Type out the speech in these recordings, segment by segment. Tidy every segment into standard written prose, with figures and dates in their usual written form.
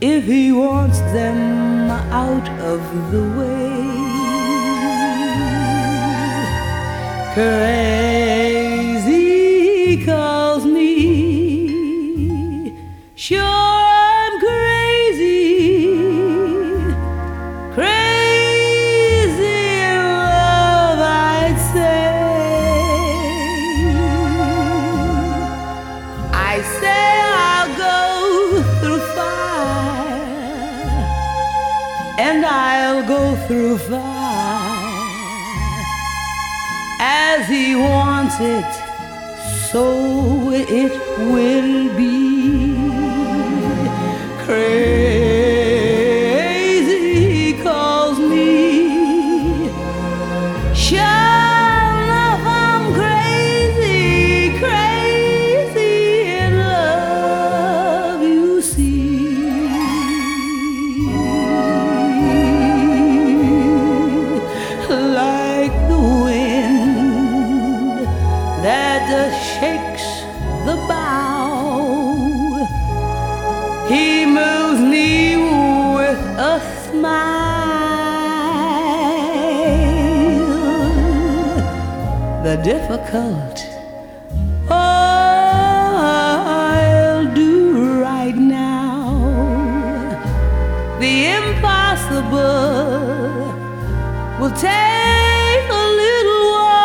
if he wants them out of the way. Crazy calls me, sure I'm crazy, crazy in love I'd say. I say I'll go through fire, and I'll go through fire. As he wants it, so it will be. Crazy calls me, sure enough I'm crazy, crazy in love, you see. Like the wind that shakes the bough, he moves me with a smile. The difficult, I'll do right now. The impossible will take a little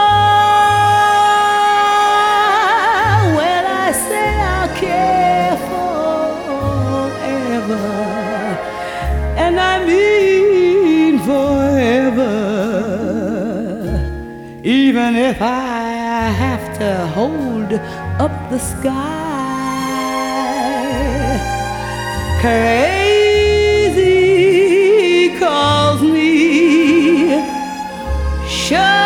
while. When I say I'll care forever, and I mean forever, even if I have to hold up the sky. Crazy calls me, sure